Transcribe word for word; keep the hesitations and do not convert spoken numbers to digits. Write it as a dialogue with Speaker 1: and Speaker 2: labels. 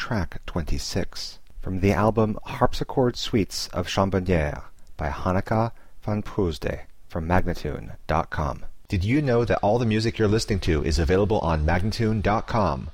Speaker 1: track twenty-six, from the album Harpsichord Suites of Chambonnière by Hanneke van Proosde, from Magnatune dot com.
Speaker 2: Did you know that all the music you're listening to is available on Magnatune dot com?